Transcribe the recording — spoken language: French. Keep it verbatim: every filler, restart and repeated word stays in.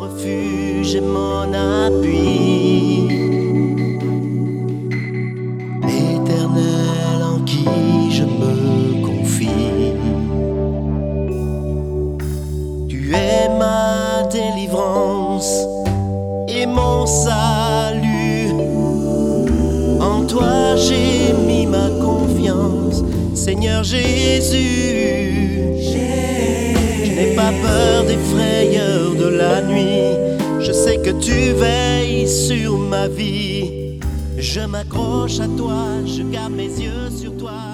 refuge et mon appui, l'Éternel en qui je me confie. Tu es ma délivrance et mon salut, en toi j'ai mis ma confiance, Seigneur Jésus. Je n'ai pas peur des frayeurs de la nuit, je sais que tu veilles sur ma vie. Je m'accroche à toi, je garde mes yeux sur toi.